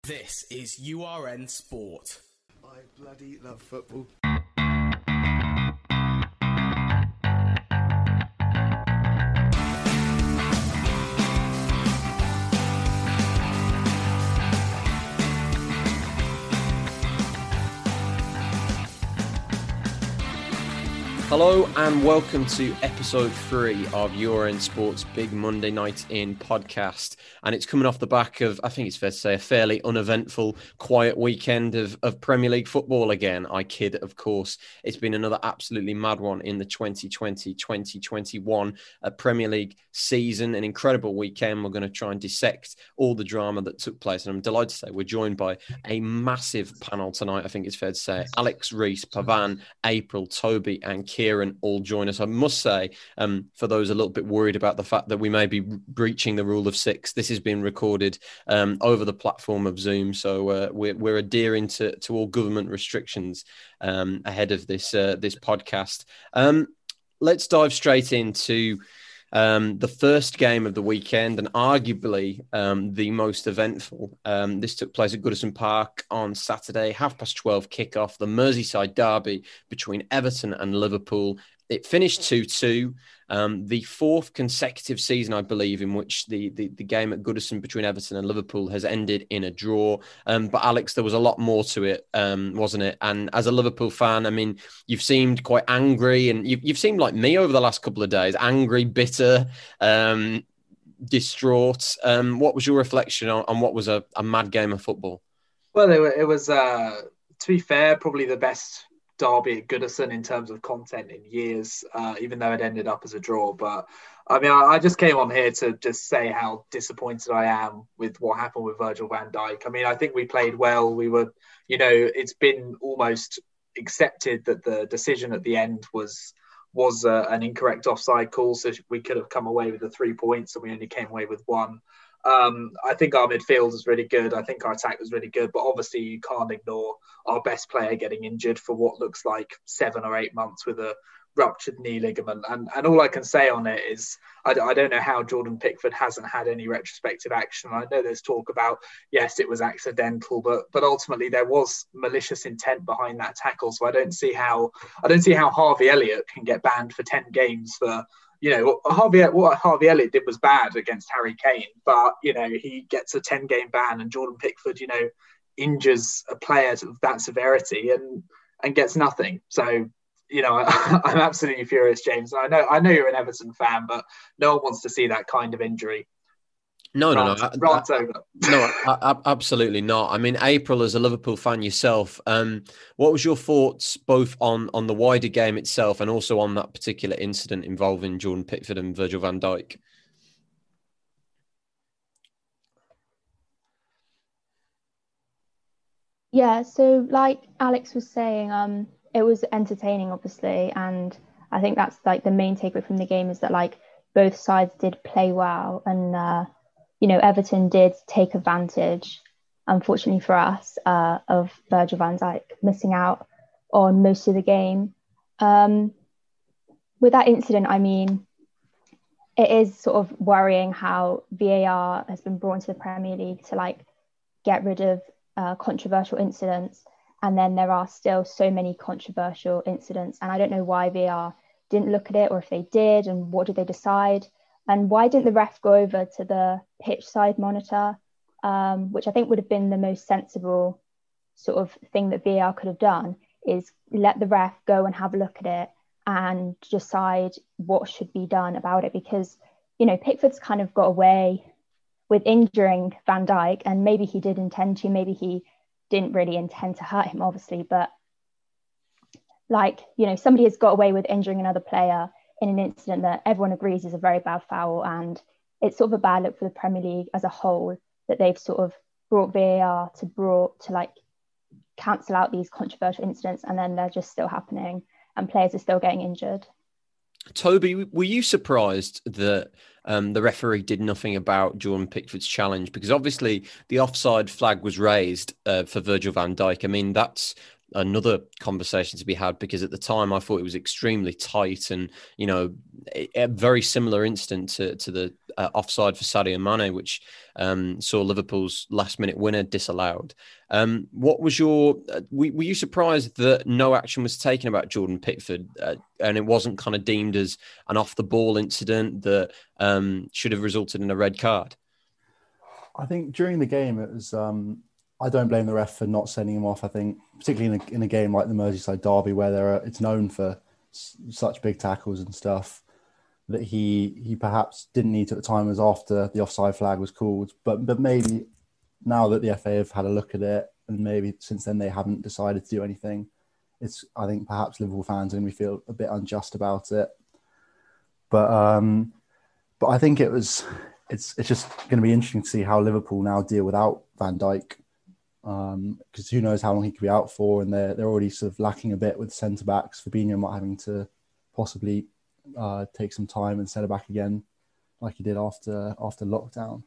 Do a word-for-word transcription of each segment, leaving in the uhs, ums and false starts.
This is U R N Sport. I bloody love football. Hello and welcome to episode three of U R N Sports Big Monday Night In podcast. And it's coming off the back of, I think it's fair to say, a fairly uneventful, quiet weekend of, of Premier League football again. I kid, of course. It's been another absolutely mad one in the twenty twenty twenty twenty-one uh, Premier League season. An incredible weekend. We're going to try and dissect all the drama that took place. And I'm delighted to say we're joined by a massive panel tonight, I think it's fair to say. Alex, Reese, Pavan, April, Toby and Kieran all join us. I must say, um, for those a little bit worried about the fact that we may be breaching the rule of six, this has been recorded um, over the platform of Zoom. So uh, we're, we're adhering to, to all government restrictions um, ahead of this, uh, this podcast. Um, let's dive straight into Um, the first game of the weekend and arguably um, the most eventful. Um, this took place at Goodison Park on Saturday, half past twelve kickoff, the Merseyside derby between Everton and Liverpool. It finished two two, um, the fourth consecutive season, I believe, in which the, the, the game at Goodison between Everton and Liverpool has ended in a draw. Um, but Alex, there was a lot more to it, um, wasn't it? And as a Liverpool fan, I mean, you've seemed quite angry and you've, you've seemed like me over the last couple of days, angry, bitter, um, distraught. Um, what was your reflection on, on what was a, a mad game of football? Well, it, it was, uh, to be fair, probably the best derby at Goodison in terms of content in years, uh, even though it ended up as a draw. But I mean, I, I just came on here to just say how disappointed I am with what happened with Virgil van Dijk. I mean, I think we played well. We were, you know, it's been almost accepted that the decision at the end was was uh, an incorrect offside call, so we could have come away with the three points and we only came away with one. Um, I think our midfield is really good. I think our attack was really good, but obviously you can't ignore our best player getting injured for what looks like seven or eight months with a ruptured knee ligament. And and all I can say on it is I, I don't know how Jordan Pickford hasn't had any retrospective action. I know there's talk about, yes, it was accidental, but but ultimately there was malicious intent behind that tackle. So I don't see how I don't see how Harvey Elliott can get banned for ten games for. You know, Harvey, what Harvey Elliott did was bad against Harry Kane, but, you know, he gets a ten-game ban and Jordan Pickford, you know, injures a player of that severity and and gets nothing. So, you know, I, I'm absolutely furious, James. I know I know you're an Everton fan, but no one wants to see that kind of injury. No, Rant, no, no. Rant over. No, I, I, absolutely not. I mean, April, as a Liverpool fan yourself, um, what was your thoughts both on, on the wider game itself and also on that particular incident involving Jordan Pickford and Virgil van Dijk? Yeah, so like Alex was saying, um, it was entertaining, obviously, and I think that's like the main takeaway from the game is that like both sides did play well and uh, you know, Everton did take advantage, unfortunately for us, uh, of Virgil van Dijk missing out on most of the game. Um, with that incident, I mean, it is sort of worrying how V A R has been brought into the Premier League to like get rid of uh, controversial incidents. And then there are still so many controversial incidents. And I don't know why V A R didn't look at it or if they did and what did they decide. And why didn't the ref go over to the pitch side monitor, um, which I think would have been the most sensible sort of thing that V A R could have done, is let the ref go and have a look at it and decide what should be done about it. Because, you know, Pickford's kind of got away with injuring Van Dijk, and maybe he did intend to, maybe he didn't really intend to hurt him, obviously. But like, you know, somebody has got away with injuring another player in an incident that everyone agrees is a very bad foul, and it's sort of a bad look for the Premier League as a whole that they've sort of brought V A R to brought to like cancel out these controversial incidents, and then they're just still happening and players are still getting injured. Toby, were you surprised that um, the referee did nothing about Jordan Pickford's challenge? Because obviously the offside flag was raised uh, for Virgil van Dijk. I mean, that's another conversation to be had, because at the time I thought it was extremely tight, and you know, a very similar incident to to the uh, offside for Sadio Mane, which um, saw Liverpool's last minute winner disallowed. Um, what was your? Uh, were, were you surprised that no action was taken about Jordan Pickford, uh, and it wasn't kind of deemed as an off the ball incident that um, should have resulted in a red card? I think during the game it was. Um... I don't blame the ref for not sending him off. I think, particularly in a, in a game like the Merseyside derby, where there are, it's known for s- such big tackles and stuff, that he he perhaps didn't need to at the time, as after the offside flag was called. But but maybe now that the F A have had a look at it, and maybe since then they haven't decided to do anything, it's I think perhaps Liverpool fans are going to feel a bit unjust about it. But um, but I think it was it's it's just going to be interesting to see how Liverpool now deal without Van Dijk. Because um, who knows how long he could be out for, and they're they're already sort of lacking a bit with centre backs. Fabinho might having to possibly uh, take some time and set it back again, like he did after after lockdown.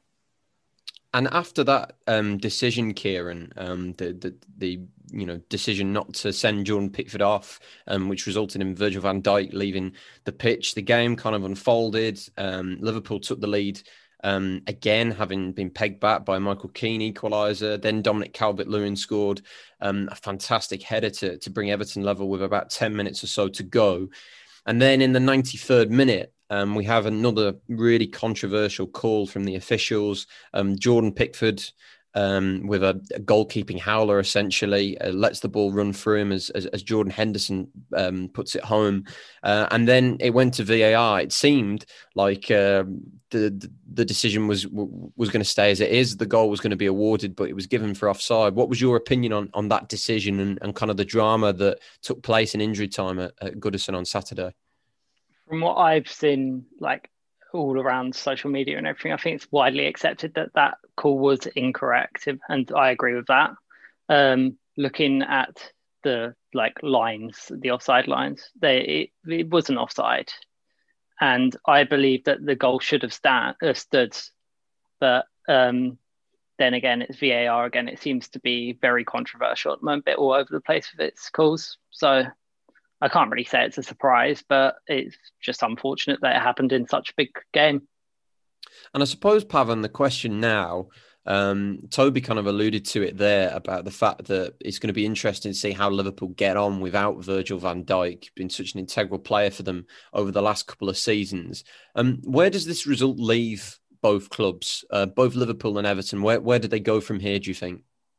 And after that um, decision, Kieran, um, the, the the you know decision not to send Jordan Pickford off, um, which resulted in Virgil van Dijk leaving the pitch, the game kind of unfolded. Um, Liverpool took the lead. Um, again, having been pegged back by Michael Keane equaliser, then Dominic Calvert-Lewin scored um, a fantastic header to, to bring Everton level with about ten minutes or so to go. And then in the ninety-third minute, um, we have another really controversial call from the officials. Um, Jordan Pickford, um, with a, a goalkeeping howler, essentially, uh, lets the ball run through him as, as, as Jordan Henderson um, puts it home. Uh, and then it went to V A R. It seemed like uh, the, the decision was was going to stay as it is. The goal was going to be awarded, but it was given for offside. What was your opinion on, on that decision and, and kind of the drama that took place in injury time at, at Goodison on Saturday? From what I've seen, like, all around social media and everything, I think it's widely accepted that that call was incorrect, and I agree with that. Um, looking at the like lines, the offside lines, they it, it wasn't offside, and I believe that the goal should have stand, uh, stood. But um, then again, it's V A R again. It seems to be very controversial at the moment, a bit all over the place with its calls. So I can't really say it's a surprise, but it's just unfortunate that it happened in such a big game. And I suppose, Pavan, the question now, um, Toby kind of alluded to it there about the fact that it's going to be interesting to see how Liverpool get on without Virgil van Dijk, been such an integral player for them over the last couple of seasons. Um, where does this result leave both clubs, uh, both Liverpool and Everton? Where, where do they go from here, do you think?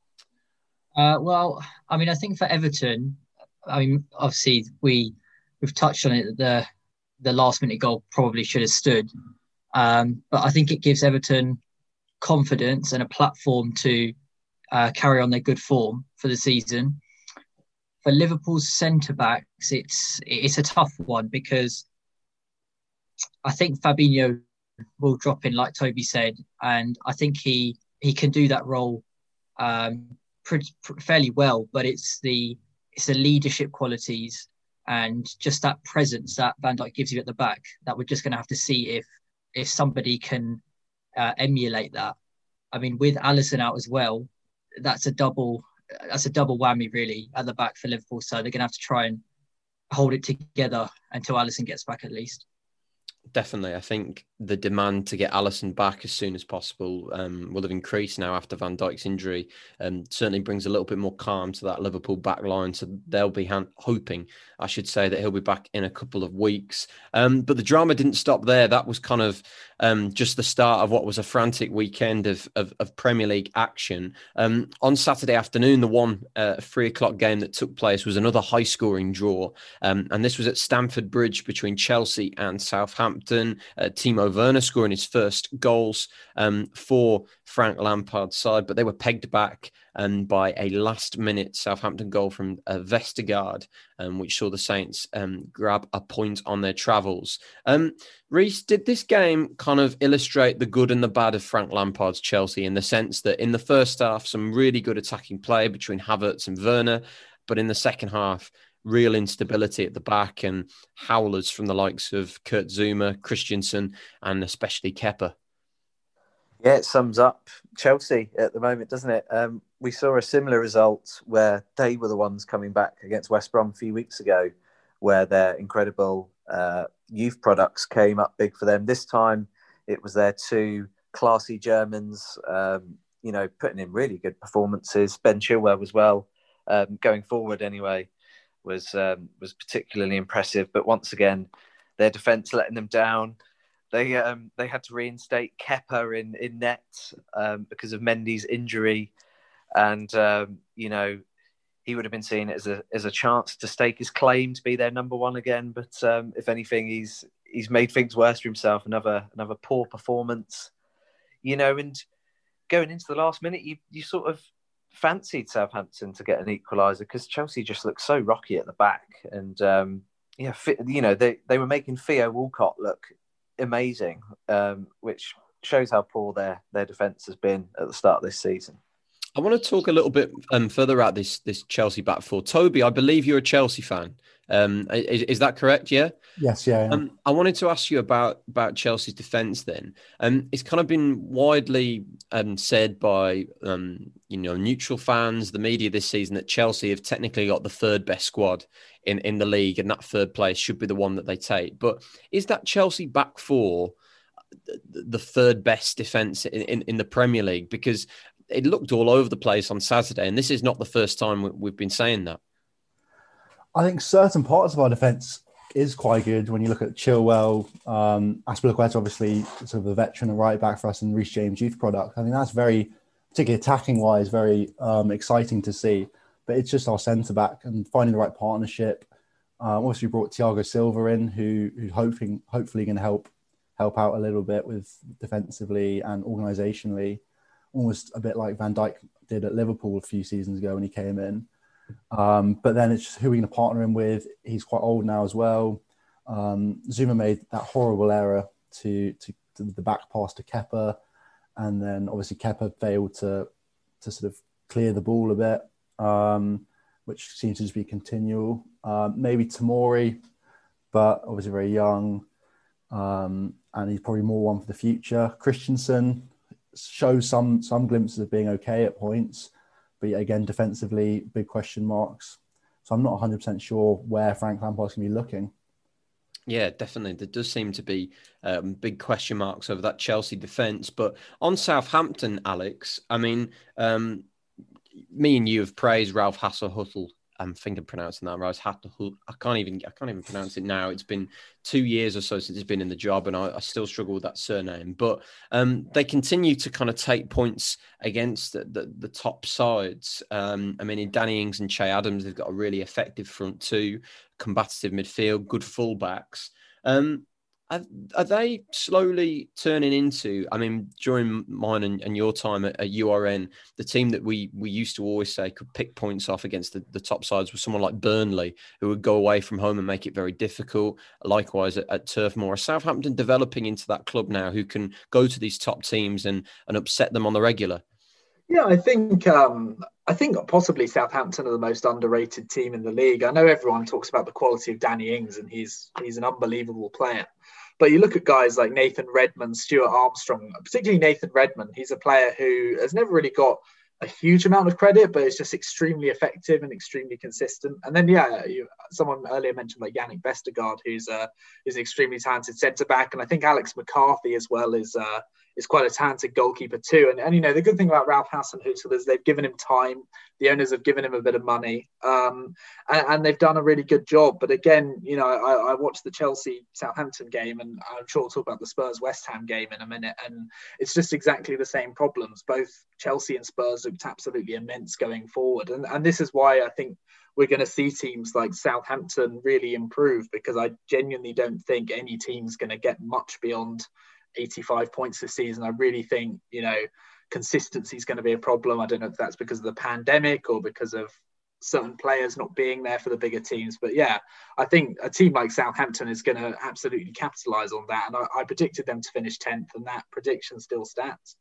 Uh, well, I mean, I think for Everton, I mean, obviously we we've touched on it that the the last minute goal probably should have stood, um, but I think it gives Everton confidence and a platform to uh, carry on their good form for the season. For Liverpool's centre backs, it's it's a tough one because I think Fabinho will drop in, like Toby said, and I think he he can do that role um, pretty, pretty fairly well. But it's the It's the leadership qualities and just that presence that Van Dijk gives you at the back that we're just going to have to see if if somebody can uh, emulate that. I mean, with Alisson out as well, that's a double that's a double whammy really at the back for Liverpool. So they're going to have to try and hold it together until Alisson gets back at least. Definitely. I think the demand to get Alisson back as soon as possible um, will have increased now after Van Dijk's injury. Um, certainly brings a little bit more calm to that Liverpool back line. So they'll be ha- hoping, I should say, that he'll be back in a couple of weeks. Um, but the drama didn't stop there. That was kind of um, just the start of what was a frantic weekend of, of, of Premier League action. Um, on Saturday afternoon, the one uh, three o'clock game that took place was another high-scoring draw. Um, and this was at Stamford Bridge between Chelsea and Southampton. Uh, Timo Werner scoring his first goals um, for Frank Lampard's side, but they were pegged back um, by a last-minute Southampton goal from uh, Vestergaard, um, which saw the Saints um, grab a point on their travels. Um, Reece, did this game kind of illustrate the good and the bad of Frank Lampard's Chelsea in the sense that in the first half, some really good attacking play between Havertz and Werner, but in the second half, real instability at the back and howlers from the likes of Kurt Zouma, Christensen, and especially Kepa? Yeah, it sums up Chelsea at the moment, doesn't it? Um, we saw a similar result where they were the ones coming back against West Brom a few weeks ago, where their incredible uh, youth products came up big for them. This time it was their two classy Germans, um, you know, putting in really good performances. Ben Chilwell as well, um, going forward anyway, was um, was particularly impressive. But once again, their defence letting them down. They um, they had to reinstate Kepa in in net um, because of Mendy's injury, and um, you know he would have been seen as a as a chance to stake his claim to be their number one again. But um, if anything, he's he's made things worse for himself. Another another poor performance, you know. And going into the last minute, you you sort of fancied Southampton to get an equaliser because Chelsea just looked so rocky at the back, and um, yeah, you know they they were making Theo Walcott look amazing, um, which shows how poor their their defence has been at the start of this season. I want to talk a little bit um, further about this this Chelsea back four. Toby, I believe you're a Chelsea fan. Um, is, is that correct? Yeah. Yes. Yeah. yeah. Um, I wanted to ask you about about Chelsea's defence. Then, um, it's kind of been widely um, said by um, you know neutral fans, the media this season, that Chelsea have technically got the third best squad in, in the league, and that third place should be the one that they take. But is that Chelsea back four the, the third best defence in, in, in the Premier League? Because it looked all over the place on Saturday, and this is not the first time we've been saying that. I think certain parts of our defence is quite good when you look at Chilwell, um, Azpilicueta, obviously sort of a veteran and right back for us, and Reece James youth product. I think that's very, particularly attacking wise, very um, exciting to see. But it's just our centre back and finding the right partnership. Um, obviously, we brought Thiago Silva in, who who hoping hopefully can help help out a little bit with defensively and organisationally, almost a bit like Van Dijk did at Liverpool a few seasons ago when he came in. Um, but then it's just who we're going to partner him with. He's quite old now as well. Um, Zuma made that horrible error to, to, to the back pass to Kepa. And then obviously Kepa failed to, to sort of clear the ball a bit, um, which seems to just be continual. Um, maybe Tomori, but obviously very young. Um, and he's probably more one for the future. Christensen shows some, some glimpses of being okay at points. But again, defensively, big question marks. So I'm not one hundred percent sure where Frank Lampard's going to be looking. Yeah, definitely. There does seem to be um, big question marks over that Chelsea defence. But on Southampton, Alex, I mean, um, me and you have praised Ralph Hasenhüttl. I think I'm pronouncing that right. I can't even I can't even pronounce it now. It's been two years or so since he's been in the job, and I, I still struggle with that surname. But um, they continue to kind of take points against the, the, the top sides. Um, I mean, in Danny Ings and Che Adams, they've got a really effective front two, combative midfield, good fullbacks. Um, Are, are they slowly turning into, I mean, during mine and, and your time at, at U R N, the team that we we used to always say could pick points off against the, the top sides was someone like Burnley, who would go away from home and make it very difficult. Likewise at, at Turf Moor. Southampton developing into that club now who can go to these top teams and, and upset them on the regular. Yeah, I think um, I think possibly Southampton are the most underrated team in the league. I know everyone talks about the quality of Danny Ings, and he's he's an unbelievable player. But you look at guys like Nathan Redmond, Stuart Armstrong, particularly Nathan Redmond. He's a player who has never really got a huge amount of credit, but is just extremely effective and extremely consistent. And then, yeah, you, someone earlier mentioned like Yannick Vestergaard, who's uh, is an extremely talented centre back, and I think Alex McCarthy as well is uh, is quite a talented goalkeeper too. And, and you know, the good thing about Ralph Hasenhüttl is they've given him time. The owners have given him a bit of money, um, and, and they've done a really good job. But again, you know, I, I watched the Chelsea Southampton game, and I'm sure we'll talk about the Spurs West Ham game in a minute. And it's just exactly the same problems. Both Chelsea and Spurs looked absolutely immense going forward. And, and this is why I think we're going to see teams like Southampton really improve, because I genuinely don't think any team's going to get much beyond eighty-five points this season. I really think, you know, consistency is going to be a problem. I don't know if that's because of the pandemic or because of certain players not being there for the bigger teams. But yeah, I think a team like Southampton is going to absolutely capitalise on that. And I, I predicted them to finish tenth, and that prediction still stands.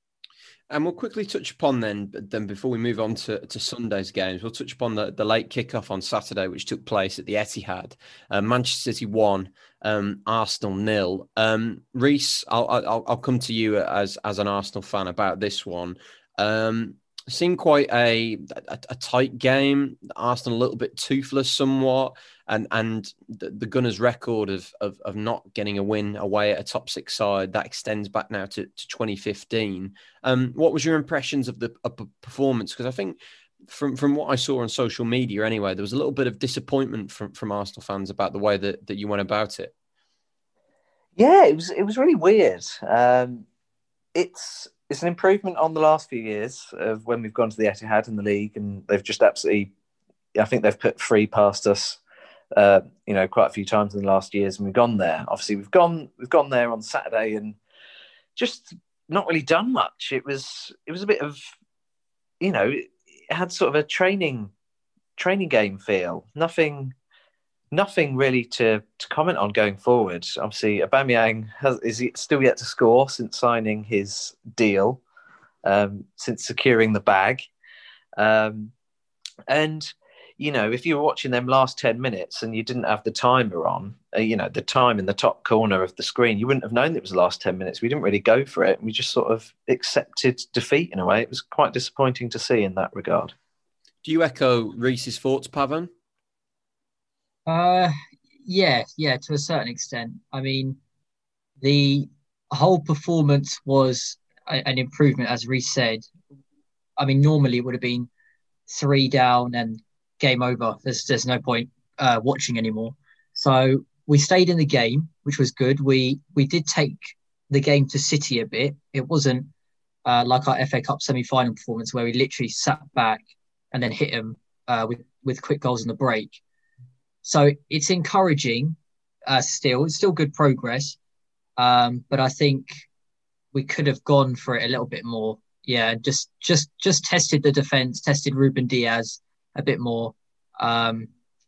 And we'll quickly touch upon then, then before we move on to, to Sunday's games, we'll touch upon the, the late kickoff on Saturday, which took place at the Etihad. Uh, Manchester City won, um, Arsenal nil. Um, Reese, I'll, I'll I'll come to you as as an Arsenal fan about this one. Um, seemed quite a, a a tight game. Arsenal a little bit toothless somewhat, and and the, the Gunners' record of, of of not getting a win away at a top six side that extends back now to, to twenty fifteen. Um, what was your impressions of the of the performance? Because I think from from what I saw on social media anyway, there was a little bit of disappointment from from Arsenal fans about the way that, that you went about it. Yeah, it was it was really weird. Um, it's it's an improvement on the last few years of when we've gone to the Etihad in the league, and they've just absolutely, I think they've put three past us, uh, you know, quite a few times in the last years, and we've gone there. Obviously, we've gone we've gone there on Saturday and just not really done much. It was it was a bit of, you know, it had sort of a training training game feel. Nothing. Nothing really to, to comment on going forward. Obviously, Aubameyang has, is still yet to score since signing his deal, um, since securing the bag. Um, and, you know, if you were watching them last ten minutes and you didn't have the timer on, uh, you know, the time in the top corner of the screen, you wouldn't have known that it was the last ten minutes. We didn't really go for it. We just sort of accepted defeat in a way. It was quite disappointing to see in that regard. Do you echo Reese's thoughts, Pavan? Uh, yeah, yeah, to a certain extent. I mean, the whole performance was a, an improvement, as Reece said. I mean, normally it would have been three down and game over. There's there's no point uh, watching anymore. So we stayed in the game, which was good. We we did take the game to City a bit. It wasn't uh, like our F A Cup semi-final performance where we literally sat back and then hit them uh, with with quick goals in the break. So it's encouraging uh, still. It's still good progress. Um, but I think we could have gone for it a little bit more. Yeah, just just just tested the defence, tested Ruben Diaz a bit more. Um,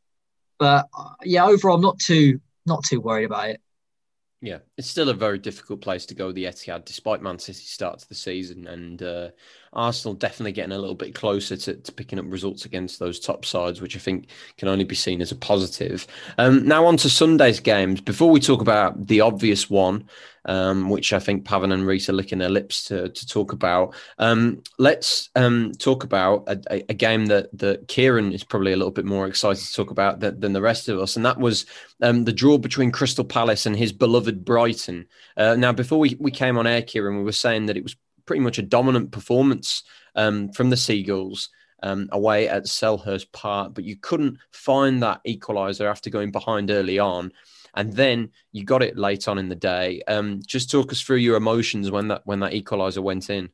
but yeah, overall, I'm not too not too worried about it. Yeah, it's still a very difficult place to go, the Etihad, despite Man City's start to the season. And uh, Arsenal definitely getting a little bit closer to, to picking up results against those top sides, which I think can only be seen as a positive. Um, now on to Sunday's games. Before we talk about the obvious one, um, which I think Pavan and Reece are licking their lips to, to talk about, um, let's um, talk about a, a game that, that Kieran is probably a little bit more excited to talk about than, than the rest of us. And that was um, the draw between Crystal Palace and his beloved Brighton. Uh, now, before we, we came on air, Kieran, we were saying that it was pretty much a dominant performance um, from the Seagulls um, away at Selhurst Park, but you couldn't find that equaliser after going behind early on. And then you got it late on in the day. Um, just talk us through your emotions when that when that equaliser went in.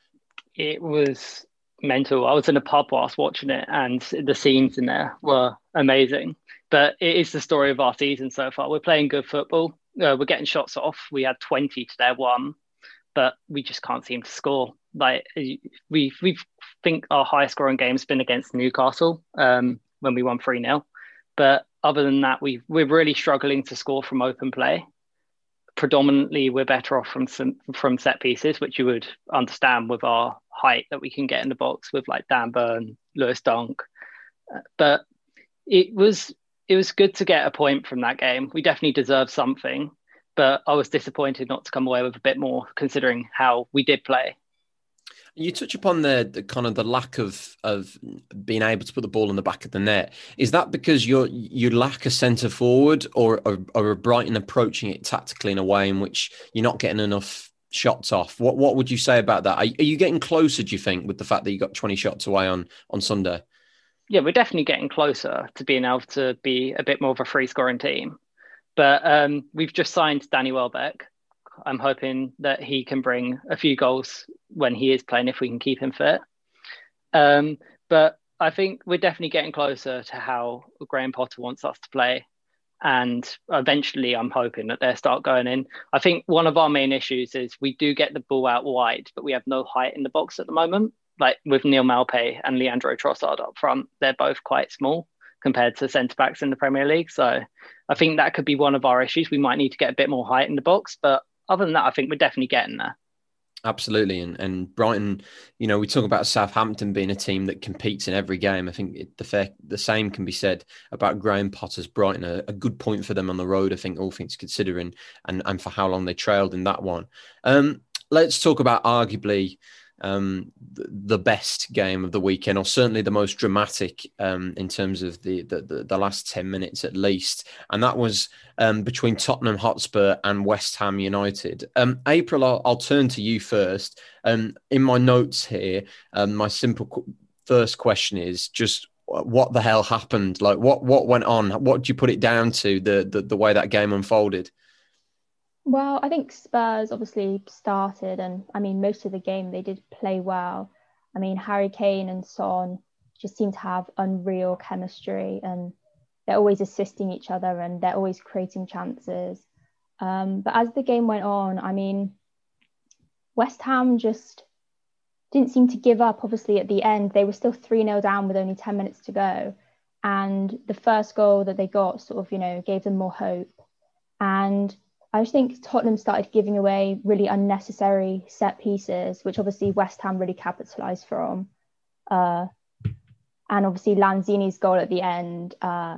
It was mental. I was in a pub whilst watching it, and the scenes in there were amazing. But it is the story of our season so far. We're playing good football. Uh, we're getting shots off. We had twenty to their one, but we just can't seem to score. Like we we think our highest scoring game has been against Newcastle um, when we won three nil. But other than that, we we're really struggling to score from open play. Predominantly, we're better off from some, from set pieces, which you would understand with our height that we can get in the box with like Dan Burn, Lewis Dunk. But it was it was good to get a point from that game. We definitely deserved something, but I was disappointed not to come away with a bit more, considering how we did play. You touch upon the, the kind of the lack of of being able to put the ball in the back of the net. Is that because you you lack a centre forward, or, or or Brighton approaching it tactically in a way in which you're not getting enough shots off? What what would you say about that? Are, are you getting closer, do you think, with the fact that you got twenty shots away on on Sunday? Yeah, we're definitely getting closer to being able to be a bit more of a free scoring team. But um, we've just signed Danny Welbeck. I'm hoping that he can bring a few goals when he is playing, if we can keep him fit. Um, but I think we're definitely getting closer to how Graham Potter wants us to play. And eventually I'm hoping that they'll start going in. I think one of our main issues is we do get the ball out wide, but we have no height in the box at the moment. Like with Neil Maupay and Leandro Trossard up front, they're both quite small compared to centre-backs in the Premier League. So I think that could be one of our issues. We might need to get a bit more height in the box, but other than that, I think we're definitely getting there. Absolutely. And and Brighton, you know, we talk about Southampton being a team that competes in every game. I think it, the fair, the same can be said about Graham Potter's Brighton. A, a good point for them on the road, I think, all things considering, and, and for how long they trailed in that one. Um, let's talk about arguably um, the, the best game of the weekend, or certainly the most dramatic um, in terms of the, the, the, the last ten minutes at least. And that was um, between Tottenham Hotspur and West Ham United. Um, April, I'll, I'll turn to you first. Um, in my notes here, um, my simple qu- first question is just what the hell happened? Like what, what went on? What do you put it down to, the, the, the way that game unfolded? Well, I think Spurs obviously started, and I mean, most of the game they did play well. I mean, Harry Kane and Son just seem to have unreal chemistry, and they're always assisting each other and they're always creating chances. Um, but as the game went on, I mean, West Ham just didn't seem to give up. Obviously, at the end, they were still three nil down with only ten minutes to go. And the first goal that they got sort of, you know, gave them more hope. And I just think Tottenham started giving away really unnecessary set pieces, which obviously West Ham really capitalised from. Uh, and obviously Lanzini's goal at the end. Uh,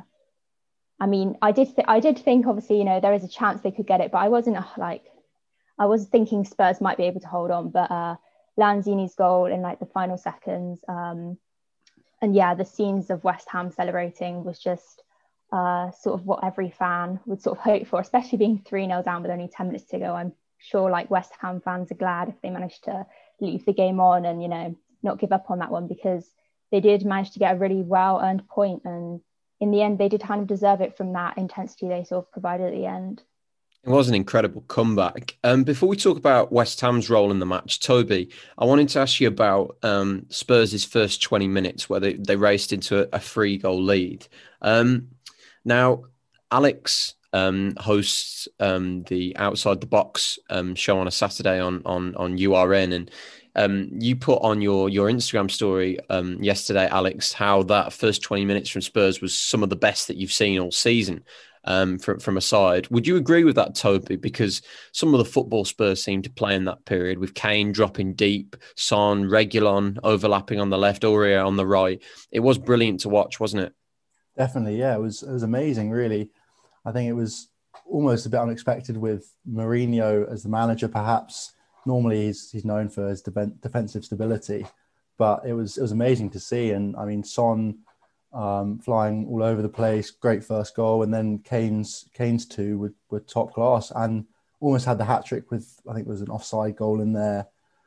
I mean, I did th- I did think obviously, you know, there is a chance they could get it, but I wasn't uh, like, I was thinking Spurs might be able to hold on. But uh, Lanzini's goal in like the final seconds, um, and yeah, the scenes of West Ham celebrating was just Uh, sort of what every fan would sort of hope for, especially being three nil down with only ten minutes to go. I'm sure like West Ham fans are glad if they managed to leave the game on and, you know, not give up on that one, because they did manage to get a really well-earned point, and in the end they did kind of deserve it from that intensity they sort of provided at the end. It was an incredible comeback. Um, before we talk about West Ham's role in the match, Toby, I wanted to ask you about um, Spurs' first twenty minutes where they, they raced into a, a three goal lead. Um, Now, Alex um, hosts um, the Outside the Box um, show on a Saturday on on on U R N, and um, you put on your your Instagram story um, yesterday, Alex, how that first twenty minutes from Spurs was some of the best that you've seen all season um, from from a side. Would you agree with that, Toby? Because some of the football Spurs seemed to play in that period, with Kane dropping deep, Son, Reguilon overlapping on the left, Aurier on the right. It was brilliant to watch, wasn't it? Definitely, yeah. It was it was amazing, really. I think it was almost a bit unexpected with Mourinho as the manager, perhaps. Normally he's he's known for his de- defensive stability, but it was it was amazing to see. And I mean, Son um, flying all over the place, great first goal, and then Kane's Kane's two were, were top class, and almost had the hat trick with, I think it was an offside goal in there.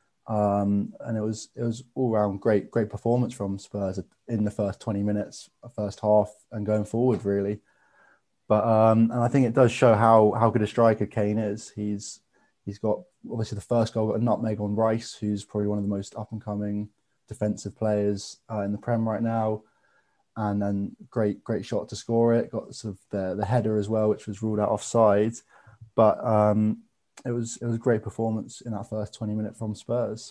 Um, and it was it was all round great great performance from Spurs in the first twenty minutes, first half, and going forward really. But um, and I think it does show how how good a striker Kane is. He's he's got obviously the first goal got a nutmeg on Rice, who's probably one of the most up and coming defensive players uh, in the Prem right now, and then great great shot to score it. Got sort of the the header as well, which was ruled out offside, but. Um, It was it was a great performance in that first twenty minutes from Spurs.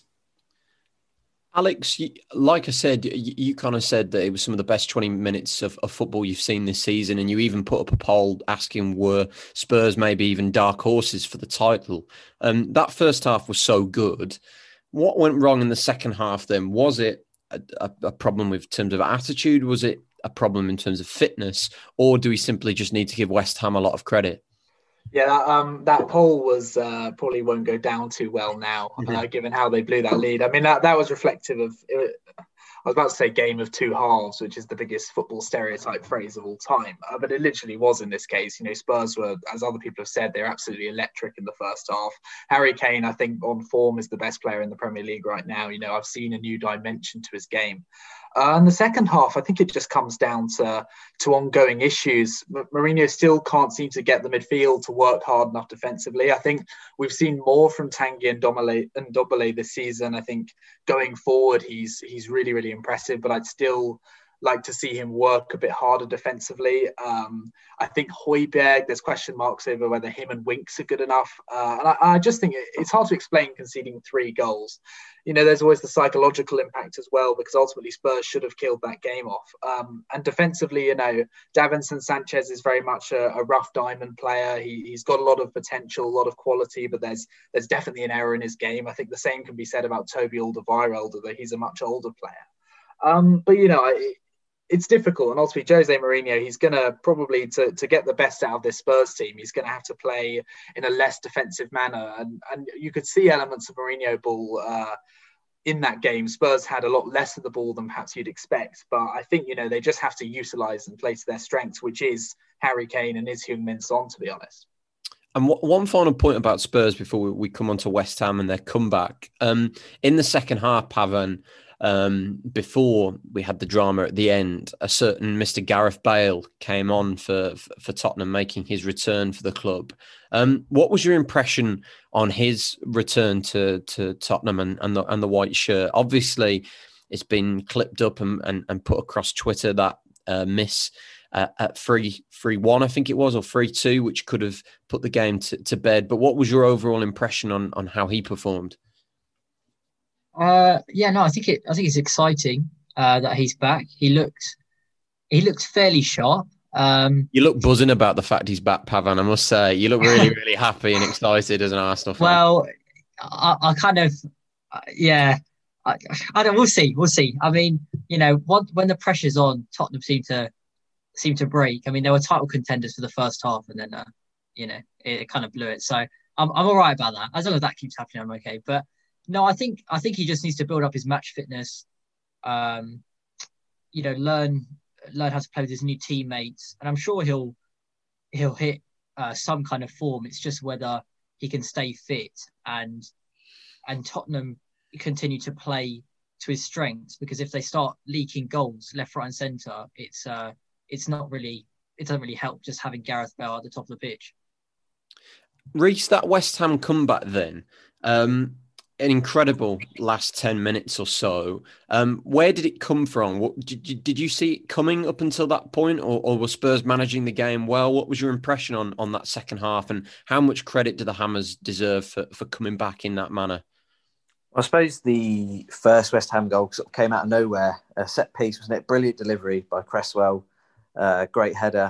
Alex, you, like I said, you, you kind of said that it was some of the best twenty minutes of, of football you've seen this season, and you even put up a poll asking were Spurs maybe even dark horses for the title. Um, that first half was so good. What went wrong in the second half then? Was it a, a, a problem with terms of attitude? Was it a problem in terms of fitness? Or do we simply just need to give West Ham a lot of credit? Yeah, that, um, that poll was uh, probably won't go down too well now, mm-hmm. uh, given how they blew that lead. I mean, that, that was reflective of, it, I was about to say game of two halves, which is the biggest football stereotype phrase of all time. Uh, but it literally was in this case. You know, Spurs were, as other people have said, they're absolutely electric in the first half. Harry Kane, I think, on form is the best player in the Premier League right now. You know, I've seen a new dimension to his game. Uh, in the second half, I think it just comes down to, to ongoing issues. M- Mourinho still can't seem to get the midfield to work hard enough defensively. I think we've seen more from Tanguy and Ndombele, and Ndombele this season. I think going forward, he's he's really, really impressive, but I'd still like to see him work a bit harder defensively. Um, I think Højbjerg, there's question marks over whether him and Winks are good enough. Uh, and I, I just think it, it's hard to explain conceding three goals. You know, there's always the psychological impact as well, because ultimately Spurs should have killed that game off. Um, and defensively, you know, Davinson Sanchez is very much a, a rough diamond player. He, he's got a lot of potential, a lot of quality, but there's there's definitely an error in his game. I think the same can be said about Toby Alderweireld, although he's a much older player. Um, but, you know, it, it's difficult. And ultimately, Jose Mourinho, he's going to probably, to, to get the best out of this Spurs team, he's going to have to play in a less defensive manner. And, and you could see elements of Mourinho ball uh, in that game. Spurs had a lot less of the ball than perhaps you'd expect. But I think, you know, they just have to utilise and play to their strengths, which is Harry Kane and is Heung-min Son, to be honest. And one final point about Spurs before we come on to West Ham and their comeback. Um, in the second half, Pavan, um, before we had the drama at the end, a certain Mister Gareth Bale came on for, for Tottenham, making his return for the club. Um, what was your impression on his return to, to Tottenham and, and, the, and the white shirt? Obviously, it's been clipped up and, and, and put across Twitter, that uh, miss Uh, at three three one, I think it was, or three two, which could have put the game to, to bed. But what was your overall impression on on how he performed? Uh, yeah, no, I think it. I think it's exciting uh, that he's back. He looked he looked fairly sharp. Um, you look buzzing about the fact he's back, Pavan. I must say, you look really really happy and excited as an Arsenal fan. Well, I, I kind of, uh, yeah. I, I don't. We'll see. We'll see. I mean, you know, when, when the pressure's on, Tottenham seem to. seem to break. I mean, they were title contenders for the first half, and then, uh, you know, it, it kind of blew it. So I'm I'm all right about that. As long as that keeps happening, I'm okay. But no, I think I think he just needs to build up his match fitness. Um, you know, learn learn how to play with his new teammates, and I'm sure he'll he'll hit uh, some kind of form. It's just whether he can stay fit and and Tottenham continue to play to his strengths. Because if they start leaking goals left, right, and centre, it's uh it's not really, it doesn't really help just having Gareth Bale at the top of the pitch. Reece, that West Ham comeback then, um, an incredible last ten minutes or so. Um, where did it come from? What, did, you, did you see it coming up until that point, or, or were Spurs managing the game well? What was your impression on, on that second half, and how much credit do the Hammers deserve for, for coming back in that manner? I suppose the first West Ham goal sort of came out of nowhere. A set piece, wasn't it? Brilliant delivery by Cresswell. Uh, great header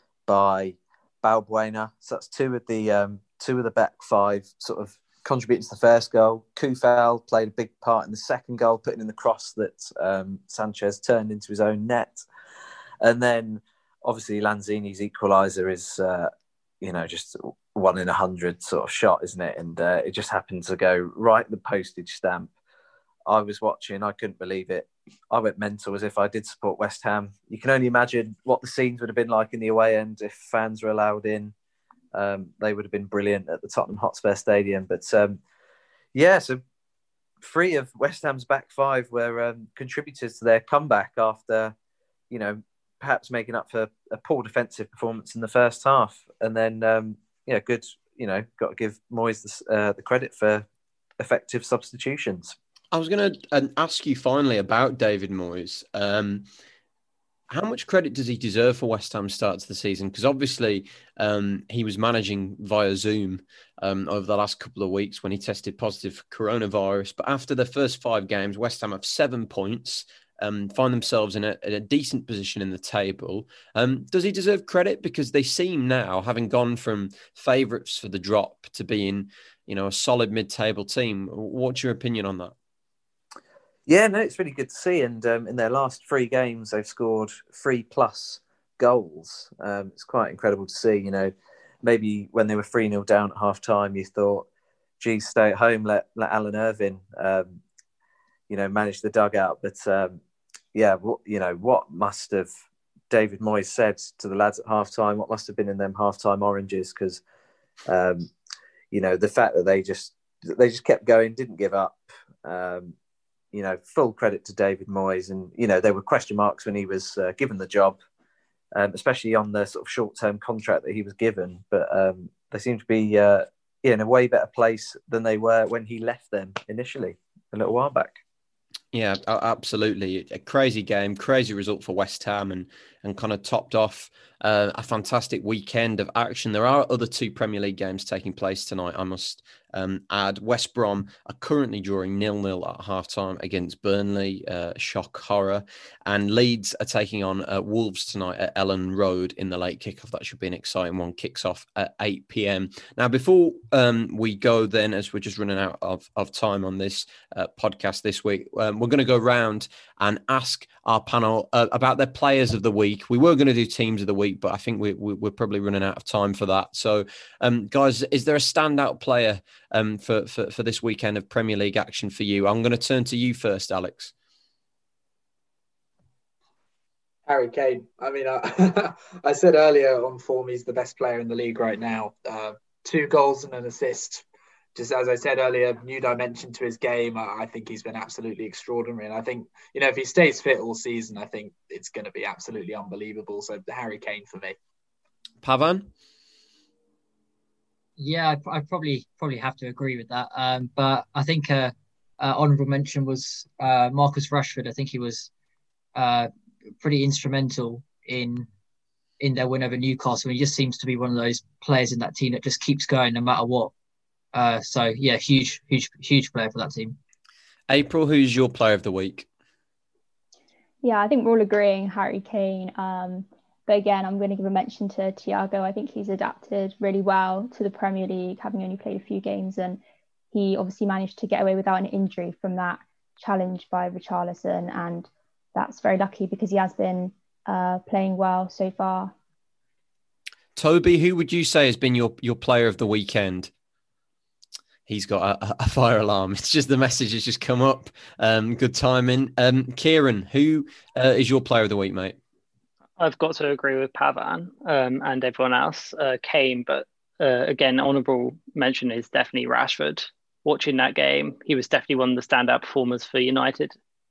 by Balbuena. So that's two of the um, two of the back five sort of contributing to the first goal. Kufal played a big part in the second goal, putting in the cross that um, Sanchez turned into his own net. And then obviously Lanzini's equaliser is, uh, you know, just one in a hundred sort of shot, isn't it? And uh, it just happened to go right at the postage stamp. I was watching, I couldn't believe it. I went mental as if I did support West Ham. You can only imagine what the scenes would have been like in the away end if fans were allowed in. Um, they would have been brilliant at the Tottenham Hotspur Stadium. But um, yeah, so three of West Ham's back five were um, contributors to their comeback after, you know, perhaps making up for a poor defensive performance in the first half. And then, um, yeah, good, you know, got to give Moyes the, uh, the credit for effective substitutions. I was going to ask you finally about David Moyes. Um, how much credit does he deserve for West Ham's start to the season? Because obviously um, he was managing via Zoom um, over the last couple of weeks when he tested positive for coronavirus. But after the first five games, West Ham have seven points, um, find themselves in a, in a decent position in the table. Um, does he deserve credit? Because they seem now, having gone from favourites for the drop to being, you know, a solid mid-table team. What's your opinion on that? Yeah, no, it's really good to see. And um, in their last three games, they've scored three plus goals. Um, it's quite incredible to see. You know, maybe when they were three nil down at half time, you thought, geez, stay at home, let, let Alan Irvine, um, you know, manage the dugout. But um, yeah, what, you know, what must have David Moyes said to the lads at half time? What must have been in them half time oranges? Because, um, you know, the fact that they just, they just kept going, didn't give up. Um, You know, full credit to David Moyes. And, you know, there were question marks when he was uh, given the job, um, especially on the sort of short-term contract that he was given. But um, they seem to be uh, in a way better place than they were when he left them initially a little while back. Yeah, absolutely. A crazy game, crazy result for West Ham, and and kind of topped off uh, a fantastic weekend of action. There are other two Premier League games taking place tonight, I must um, add. West Brom are currently drawing nil-nil at half-time against Burnley, uh, shock horror. And Leeds are taking on uh, Wolves tonight at Ellen Road in the late kickoff. That should be an exciting one. Kicks off at eight p.m. Now, before um, we go then, as we're just running out of, of time on this uh, podcast this week, um, we're going to go round and ask our panel uh, about their players of the week. We were going to do teams of the week, but I think we, we, we're probably running out of time for that. So, um, guys, is there a standout player um, for, for, for this weekend of Premier League action for you? I'm going to turn to you first, Alex. Harry Kane. I mean, I, I said earlier on form, he's the best player in the league right now. Uh, two goals and an assist. Just as I said earlier, new dimension to his game. I think he's been absolutely extraordinary. And I think, you know, if he stays fit all season, I think it's going to be absolutely unbelievable. So Harry Kane for me. Pavan? Yeah, I'd, I'd probably probably have to agree with that. Um, but I think uh, uh, honourable mention was uh, Marcus Rashford. I think he was uh, pretty instrumental in in their win over Newcastle. He just seems to be one of those players in that team that just keeps going no matter what. Uh, so, yeah, huge, huge, huge player for that team. April, who's your player of the week? Yeah, I think we're all agreeing Harry Kane. Um, but again, I'm going to give a mention to Thiago. I think he's adapted really well to the Premier League, having only played a few games. And he obviously managed to get away without an injury from that challenge by Richarlison. And that's very lucky because he has been uh, playing well so far. Toby, who would you say has been your, your player of the weekend? He's got a, a fire alarm. It's just the message has just come up. Um, good timing. Um, Kieran, who uh, is your player of the week, mate? I've got to agree with Pavan um, and everyone else. Uh, Kane, but uh, again, honourable mention is definitely Rashford. Watching that game, he was definitely one of the standout performers for United.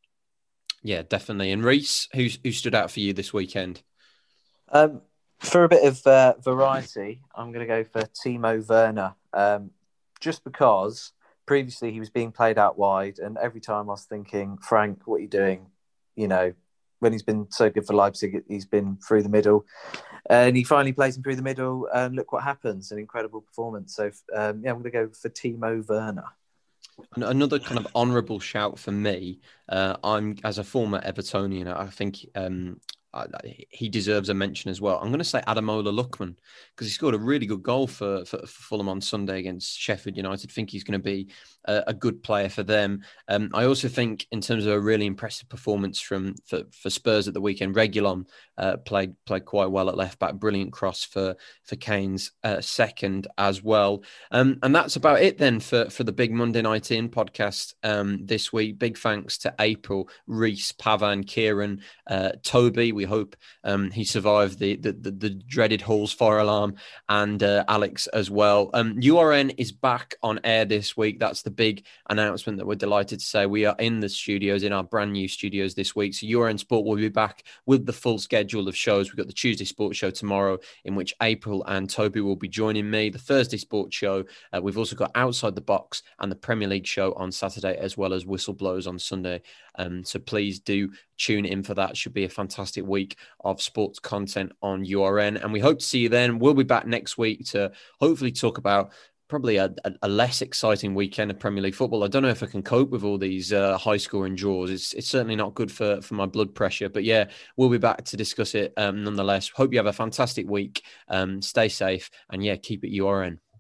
Yeah, definitely. And Reece, who who stood out for you this weekend? Um, for a bit of uh, variety, I'm going to go for Timo Werner. Um, just because previously he was being played out wide, and every time I was thinking, Frank, what are you doing? You know, when he's been so good for Leipzig, he's been through the middle. And he finally plays him through the middle, and look what happens, an incredible performance. So, um, yeah, I'm going to go for Timo Werner. Another kind of honourable shout for me. Uh, I'm as a former Evertonian, I think um, I, he deserves a mention as well. I'm going to say Ademola Lookman because he scored a really good goal for, for, for Fulham on Sunday against Sheffield United. I think he's going to be a, a good player for them. Um, I also think in terms of a really impressive performance from for, for Spurs at the weekend, Reguilon uh, played played quite well at left back. Brilliant cross for for Kane's uh, second as well. Um, and that's about it then for, for the Big Monday Night In podcast um, this week. Big thanks to April, Reece, Pavan, Kieran, uh, Toby. We hope um, he survived the, the, the, the dreaded Hall's fire alarm, and uh, Alex as well. Um, U R N is back on air this week. That's the big announcement that we're delighted to say. We are in the studios, in our brand new studios this week. So U R N Sport will be back with the full schedule of shows. We've got the Tuesday Sports Show tomorrow, in which April and Toby will be joining me. The Thursday Sports Show. Uh, we've also got Outside the Box and the Premier League show on Saturday, as well as Whistleblowers on Sunday. Um, so please do tune in for that. Should be a fantastic week of sports content on U R N. And we hope to see you then. We'll be back next week to hopefully talk about probably a, a, a less exciting weekend of Premier League football. I don't know if I can cope with all these uh, high scoring draws. It's it's certainly not good for, for my blood pressure. But yeah, we'll be back to discuss it um, nonetheless. Hope you have a fantastic week. Um, stay safe and yeah, keep it U R N.